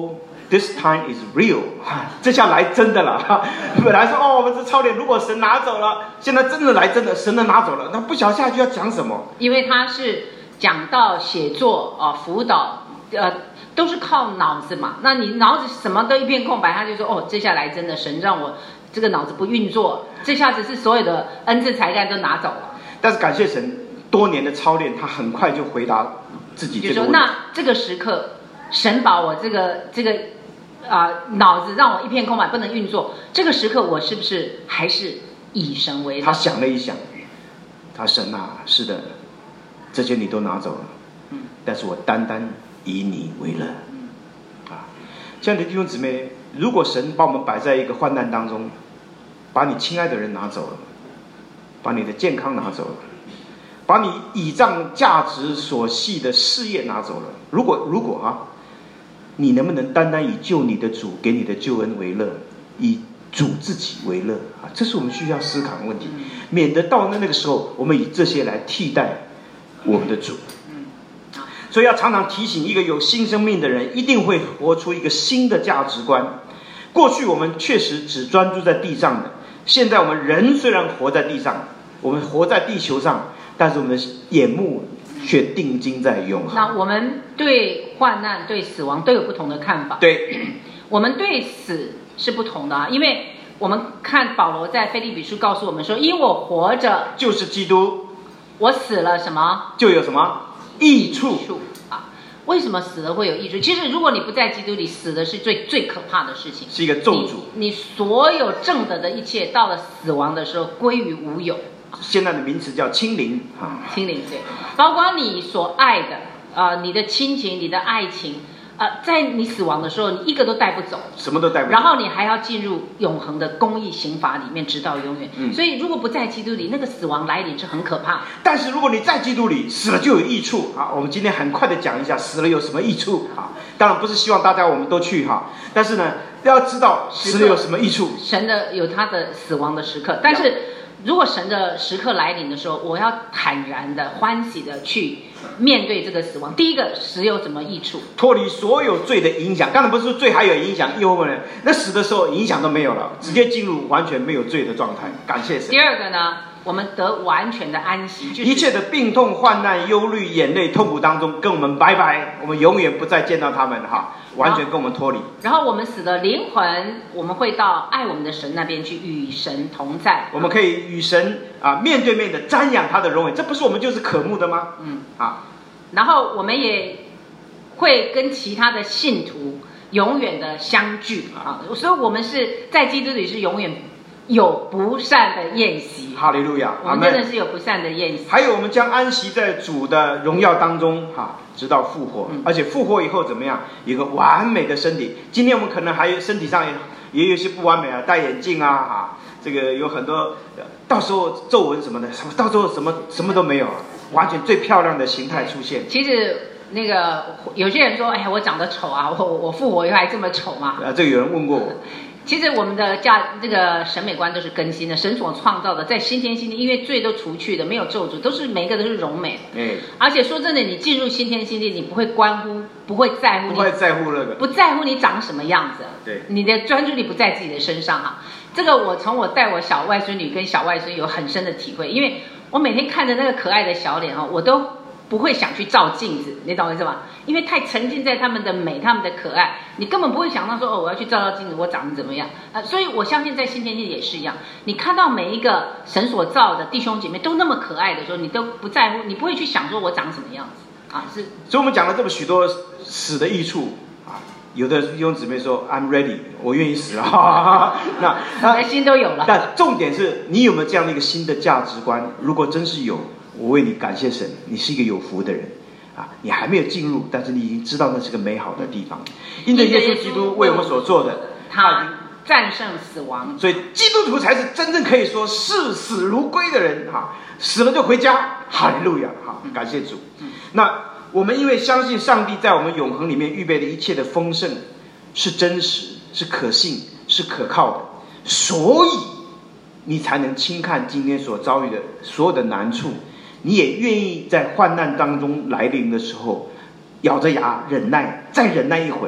This time is real， 这下来真的了。本来说哦，我们这操练，如果神拿走了，现在真的来真的，神的拿走了，那不晓得下去要讲什么。 因为他是讲到写作啊、辅导，呃，都是靠脑子嘛。那你脑子什么都一片空白，他就说哦，接下来真的神让我这个脑子不运作，这下子是所有的恩赐才干都拿走了。 但是感谢神，多年的操练，他很快就回答自己这个问题。 就说那这个时刻，神把我这个这个。啊、呃，脑子让我一片空白，不能运作。这个时刻，我是不是还是以神为乐？ 他想了一想，他神啊，是的，这些你都拿走了，嗯，但是我单单以你为乐，嗯，啊，亲爱的弟兄姊妹，如果神把我们摆在一个患难当中，把你亲爱的人拿走了，把你的健康拿走了，把你倚仗价值所系的事业拿走了，如果如果啊。你能不能单单以救你的主给你的救恩为乐，以主自己为乐啊？这是我们需要思考的问题，免得到那那个时候，我们以这些来替代我们的主。所以要常常提醒一个有新生命的人，一定会活出一个新的价值观。过去我们确实只专注在地上的，现在我们人虽然活在地上，我们活在地球上，但是我们的眼目却定睛在永恒。 那我们对患难、对死亡都有不同的看法。 对， 我们对死是不同的啊，因为我们看保罗在腓立比书告诉我们说：“因我活着就是基督， 我死了什么就有什么益处啊？为什么死了会有益处？其实如果你不在基督里，死的是最最可怕的事情， 是一个咒诅。 你, 你所有挣得的一切，到了死亡的时候归于无有。” 现在的名词叫清零啊， 清零对，包括你所爱的，呃，你的亲情、你的爱情，呃，在你死亡的时候，你一个都带不走， 什么都带不走， 然后你还要进入永恒的公义刑罚里面，直到永远。嗯，所以如果不在基督里，那个死亡来临是很可怕。 但是如果你在基督里，死了就有益处啊。我们今天很快的讲一下死了有什么益处啊。当然不是希望大家我们都去哈，但是呢，要知道死了有什么益处。 神的有他的死亡的时刻，但是。如果神的时刻来临的时候，我要坦然的、欢喜的去面对这个死亡。第一个，死有什么益处？ 脱离所有罪的影响。当然不是说罪还有影响，诱惑人，那死的时候影响都没有了，直接进入完全没有罪的状态。感谢神。 第二个呢，我们得完全的安息，就是、 一切的病痛、患难、忧虑、眼泪、痛苦当中，跟我们拜拜，我们永远不再见到他们哈。完全跟我们脱离， 然后我们死的灵魂，我们会到爱我们的神那边去，与神同在。 我们可以与神啊面对面的瞻仰他的荣美，这不是我们就是渴慕的吗？ 嗯啊，然后我们也会跟其他的信徒永远的相聚啊，所以我们是在基督里是永远有不散的宴席。 哈利路亚， 我们真的是有不散的宴席。 还有我们将安息在主的荣耀当中哈。直到复活，而且复活以后怎么样？有一个完美的身体。今天我们可能还有身体上也也有一些不完美啊，戴眼镜啊，哈，这个有很多，到时候皱纹什么的，什么到时候什么什么都没有，完全最漂亮的形态出现。 其实那个有些人说，哎，我长得丑啊，我我复活以后还这么丑吗？ 啊，这个有人问过我。 其实我们的价这个审美观都是更新的，神所创造的，在新天新地，因为罪都除去的，没有咒诅，都是每一个都是荣美。 嗯。 而且说真的，你进入新天新地，你不会关乎，不会在乎你， 不会在乎那个， 不在乎你长什么样子。 对。 你的专注力不在自己的身上哈。这个我从我带我小外孙女跟小外孙有很深的体会，因为我每天看着那个可爱的小脸哈，我都不会想去照镜子，你懂我意思吗？因为太沉浸在他们的美、他们的可爱，你根本不会想到说哦，我要去照照镜子，我长得怎么样啊？所以我相信在新天地也是一样，你看到每一个神所造的弟兄姐妹都那么可爱的时候，你都不在乎，你不会去想说我长什么样子啊？是。 所以我们讲了这么许多死的益处啊，有的弟兄姊妹说 I'm ready， 我愿意死了，那那心都有了。 但重点是你有没有这样的一个新的价值观？如果真是有，我为你感谢神，你是一个有福的人。啊，你还没有进入，但是你已经知道那是个美好的地方。因着耶稣基督为我们所做的， 他已经战胜死亡。 所以基督徒才是真正可以说视死如归的人哈、啊，死了就回家，哈利路亚哈，感谢主。嗯、那我们因为相信上帝在我们永恒里面预备的一切的丰盛是真实、是可信、是可靠的，所以你才能轻看今天所遭遇的所有的难处。你也愿意在患难当中来临的时候，咬着牙忍耐，再忍耐一会，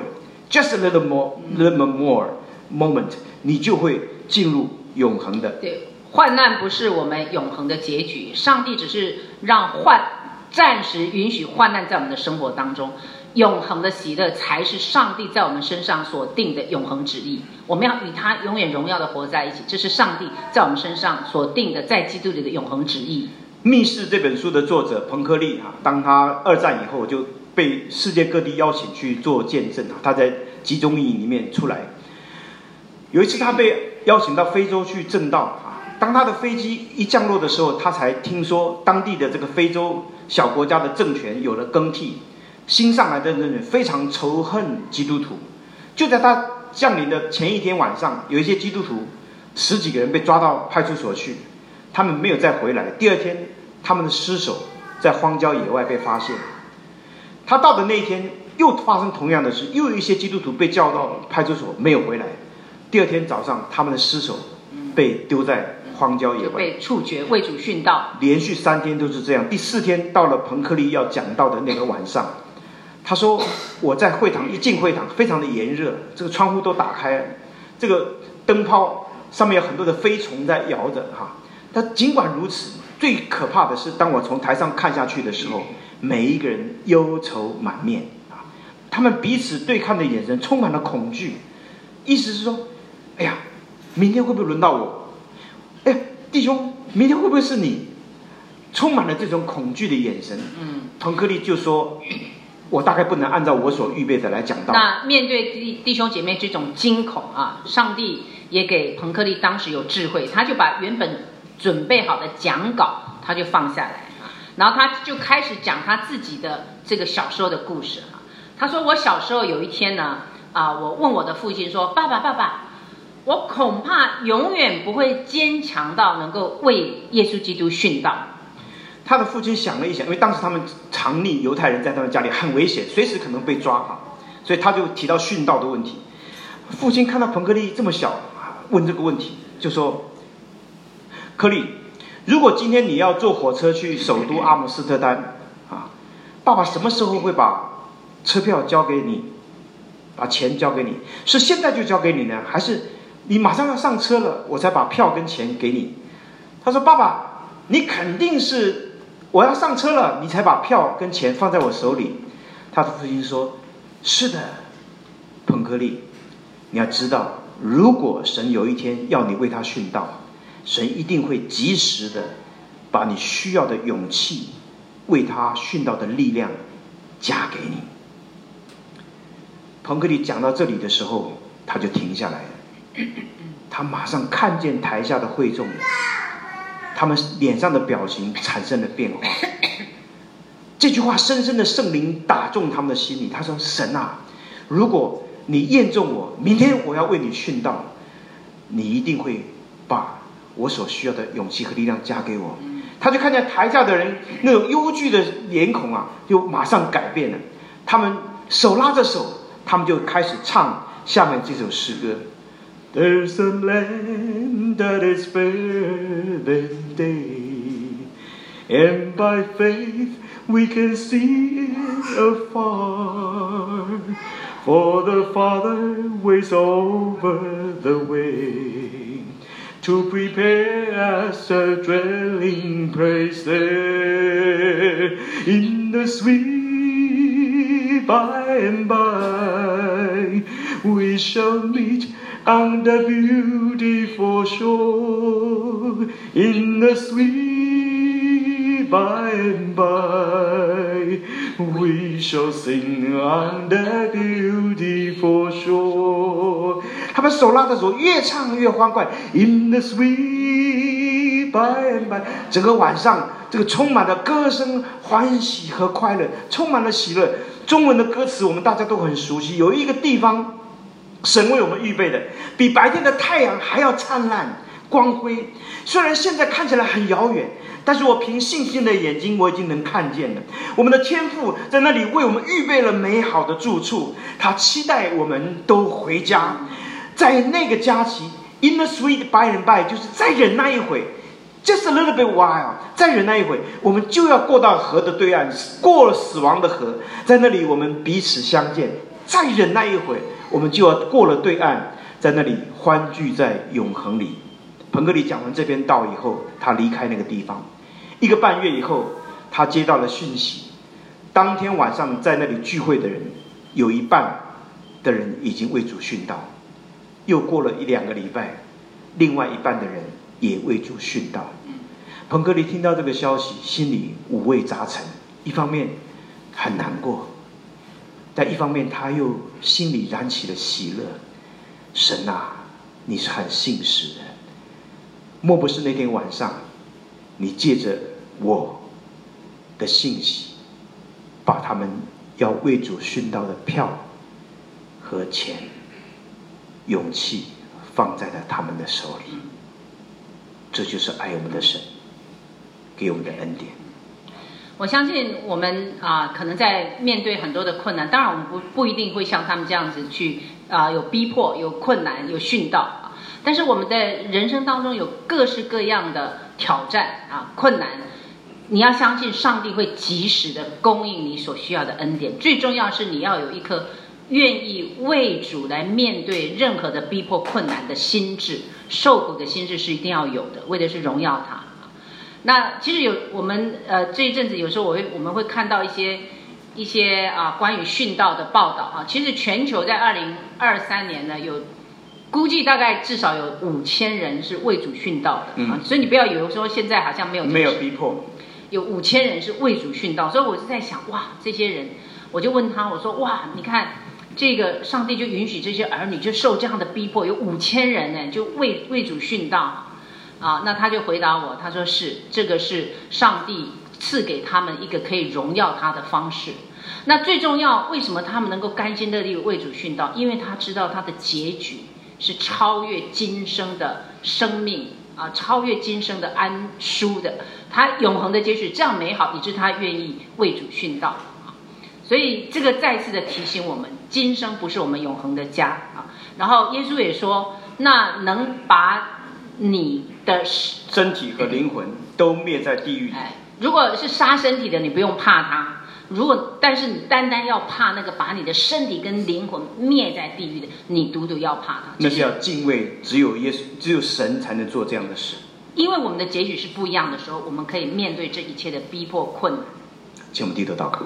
just a little more, little more moment， 你就会进入永恒的。 对，患难不是我们永恒的结局，上帝只是让患暂时允许患难在我们的生活当中。永恒的喜乐才是上帝在我们身上所定的永恒旨意，我们要与他永远荣耀的活在一起，这是上帝在我们身上所定的在基督里的永恒旨意。 密室这本书的作者彭克利啊，当他二战以后就被世界各地邀请去做见证啊，他在集中营里面出来。有一次他被邀请到非洲去证道啊，当他的飞机一降落的时候，他才听说当地的这个非洲小国家的政权有了更替。新上来的人非常仇恨基督徒，就在他降临的前一天晚上，有一些基督徒十几个人被抓到派出所去，他们没有再回来。第二天，他们的尸首在荒郊野外被发现。他到的那一天，又发生同样的事，又有一些基督徒被叫到派出所没有回来。第二天早上，他们的尸首被丢在荒郊野外， 被处决，为主殉道。连续三天都是这样。第四天到了彭克利要讲道的那个晚上。他说我在会堂一进会堂非常的炎热，这个窗户都打开了，这个灯泡上面有很多的飞虫在摇着哈。但尽管如此，最可怕的是当我从台上看下去的时候，每一个人忧愁满面啊，他们彼此对看的眼神充满了恐惧，意思是说，哎呀，明天会不会轮到我？哎，弟兄，明天会不会是你？充满了这种恐惧的眼神。嗯，彭克利就说，我大概不能按照我所预备的来讲道。 那面对弟弟兄姐妹这种惊恐啊，上帝也给彭克利当时有智慧，他就把原本准备好的讲稿他就放下来，然后他就开始讲他自己的这个小时候的故事啊。他说我小时候有一天呢，啊，我问我的父亲说，爸爸爸爸，我恐怕永远不会坚强到能够为耶稣基督殉道。 他的父亲想了一想，因为当时他们藏匿犹太人在他们家里很危险，随时可能被抓啊，所以他就提到殉道的问题。父亲看到彭克利这么小，问这个问题，就说：“克利，如果今天你要坐火车去首都阿姆斯特丹啊，爸爸什么时候会把车票交给你，把钱交给你？是现在就交给你呢，还是你马上要上车了，我才把票跟钱给你？”他说：“爸爸，你肯定是。”我要上车了，你才把票跟钱放在我手里。他的父亲说：“是的，彭克利，你要知道，如果神有一天要你为他殉道，神一定会及时的把你需要的勇气、为他殉道的力量加给你。”彭克利讲到这里的时候，他就停下来了。他马上看见台下的会众，他们脸上的表情产生了变化。这句话深深的圣灵打中他们的心里。他说：“神啊，如果你验中我，明天我要为你殉道，你一定会把我所需要的勇气和力量加给我。”他就看见台下的人那种忧惧的脸孔啊，就马上改变了。他们手拉着手，他们就开始唱下面这首诗歌。There's a land that is fairer than day, and by faith we can see it afar, for the Father waits over the way, to prepare us a dwelling place there, in the sweet by and by we shall meet on the beautiful shore, in the sweet by and by we shall sing on the beautiful shore。 他们手拉着手，越唱越欢快。In the sweet by and by， 整个晚上这个充满了歌声、欢喜和快乐，充满了喜乐。中文的歌词我们大家都很熟悉，有一个地方神为我们预备的，比白天的太阳还要灿烂光辉。虽然现在看起来很遥远，但是我凭信心的眼睛，我已经能看见了。我们的天父在那里为我们预备了美好的住处，他期待我们都回家。在那个假期 ，in the sweet by and by， 就是再忍耐一会 ，just a little bit while， 再忍耐一会，我们就要过到河的对岸，过了死亡的河，在那里我们彼此相见。再忍耐一会， 我们就要过了对岸，在那里欢聚在永恒里。彭格里讲完这篇道以后，他离开那个地方。一个半月以后，他接到了讯息，当天晚上在那里聚会的人，有一半的人已经为主殉道。又过了一两个礼拜，另外一半的人也为主殉道。彭格里听到这个消息，心里五味杂陈，一方面很难过，但一方面他又心里燃起了喜乐。神啊，你是很信实的，莫不是那天晚上你借着我的信息，把他们要为主殉道的票和钱勇气放在了他们的手里。这就是爱我们的神给我们的恩典。 我相信我们啊、呃，可能在面对很多的困难，当然我们不不一定会像他们这样子去啊、呃，有逼迫、有困难、有殉道啊。但是我们的人生当中有各式各样的挑战啊、困难，你要相信上帝会及时的供应你所需要的恩典。最重要是你要有一颗愿意为主来面对任何的逼迫困难的心智，受苦的心智是一定要有的，为的是荣耀他。那其实有我们呃这一阵子有时候我会我们会看到一些一些啊关于殉道的报道啊，其实全球在二零二三年呢有估计大概至少有五千人是为主殉道的、嗯、啊，所以你不要以为说现在好像没有没有逼迫， 有五千人是为主殉道，所以我是在想哇这些人，我就问他我说哇你看这个上帝就允许这些儿女就受这样的逼迫，有五千人呢就为为主殉道。啊，那他就回答我，他说是这个是上帝赐给他们一个可以荣耀他的方式。那最重要，为什么他们能够甘心乐意为主殉道？因为他知道他的结局是超越今生的生命啊，超越今生的安舒的，他永恒的结局这样美好，以致他愿意为主殉道。所以这个再次的提醒我们，今生不是我们永恒的家啊。然后耶稣也说，那能把你的身体和灵魂都灭在地狱里。 哎，如果是杀身体的，你不用怕他；如果但是你单单要怕那个把你的身体跟灵魂灭在地狱的，你独独要怕他。 那是要敬畏，只有耶稣，只有神才能做这样的事。 因为我们的结局是不一样的时候，我们可以面对这一切的逼迫困难。 请我们低头祷告。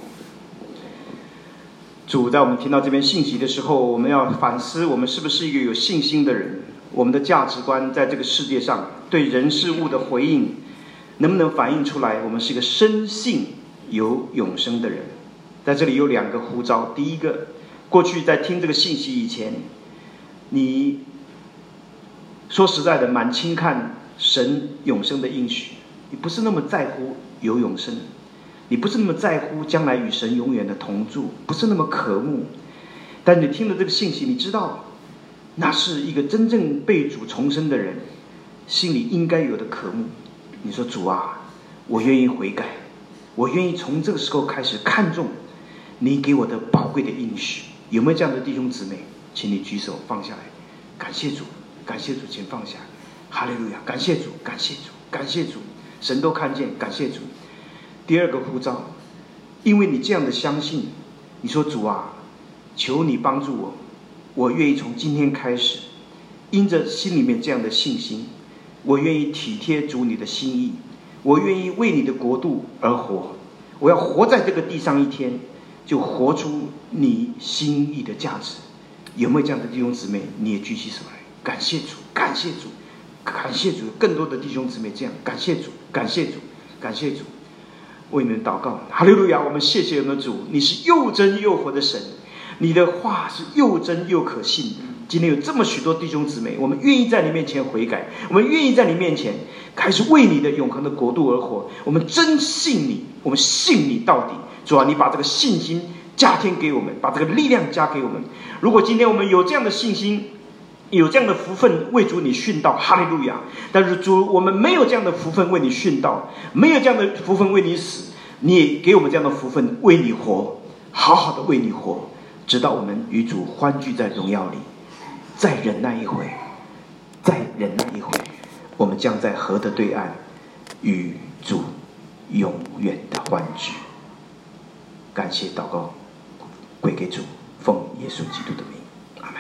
主，在我们听到这边信息的时候，我们要反思，我们是不是一个有信心的人？我们的价值观在这个世界上对人事物的回应，能不能反映出来我们是一个深信有永生的人？在这里有两个呼召。第一个，过去在听这个信息以前，你说实在的蛮轻看神永生的应许，你不是那么在乎有永生，你不是那么在乎将来与神永远的同住，不是那么渴慕。但你听了这个信息，你知道那是一个真正被主重生的人心里应该有的渴慕。你说主啊，我愿意悔改，我愿意从这个时候开始看重你给我的宝贵的应许。有没有这样的弟兄姊妹？请你举手放下来，感谢主，感谢主，请放下。哈利路亚，感谢主，感谢主，感谢主，神都看见，感谢主。第二个呼召，因为你这样的相信，你说主啊，求你帮助我，我愿意从今天开始，因着心里面这样的信心，我愿意体贴主你的心意，我愿意为你的国度而活，我要活在这个地上一天，就活出你心意的价值。有没有这样的弟兄姊妹？你也举起手来，感谢主，感谢主，感谢主。更多的弟兄姊妹这样，感谢主，感谢主，感谢主。为你们祷告，哈利路亚！我们谢谢我们的主，你是又真又活的神，你的话是又真又可信。今天有这么许多弟兄姊妹，我们愿意在你面前悔改，我们愿意在你面前开始为你的永恒的国度而活。我们真信你，我们信你到底。主啊，你把这个信心加添给我们，把这个力量加给我们。如果今天我们有这样的信心，有这样的福分为主你殉道，哈利路亚！但是主，我们没有这样的福分为你殉道，没有这样的福分为你死，你也给我们这样的福分为你活，好好的为你活，直到我们与主欢聚在荣耀里。再忍耐一回，再忍耐一回，我们将在河的对岸与主永远的欢聚。感谢祷告归给主，奉耶稣基督的名。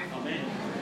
阿门。